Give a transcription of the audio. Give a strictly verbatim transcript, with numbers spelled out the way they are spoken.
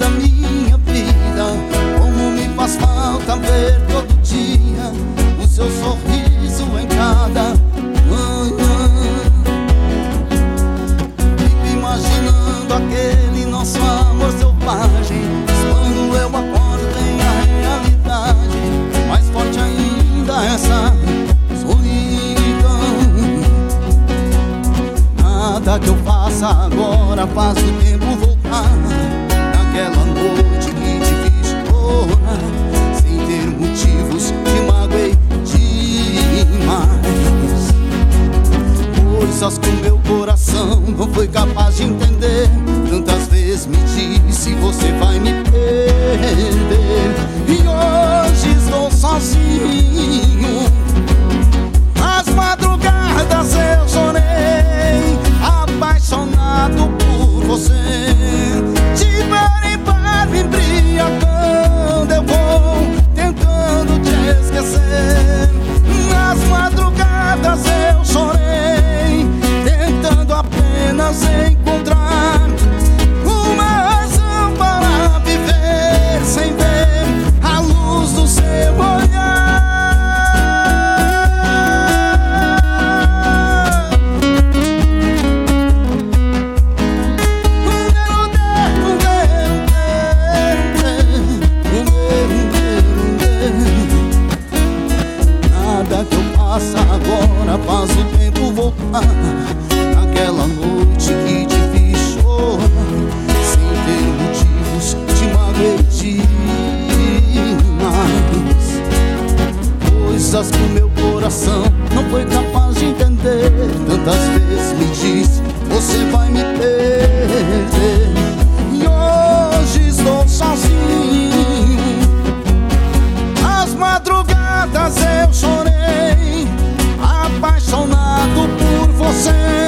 da minha vida. Como me faz falta ver todo dia o seu sorriso em cada manhã. Fico imaginando aquele nosso amor selvagem, quando eu acordo tem a realidade, mais forte ainda essa solidão. Nada que eu faça agora faz o tempo voltar, naquela noite que te fiz chorar, sem ter motivos te magoei demais. Coisas que o meu coração não foi capaz de entender. Tantas vezes me disse você vai me perder, e hoje estou sozinho. Nas madrugadas eu chorei, apaixonado por você. De bar em bar me embriagando, eu vou tentando te esquecer. Nas madrugadas eu chorei, tentando apenas encontrar uma razão para viver, sem ver a luz do seu olhar. Nada que eu faça agora faz o tempo voltar, naquela noite que te fiz chorar, sem ter motivos te magoei demais. Coisas que o meu coração não foi capaz de entender. Tantas vezes me disse você vai me perder, e hoje estou sozinho. As madrugadas eu chorei, apaixonado por você.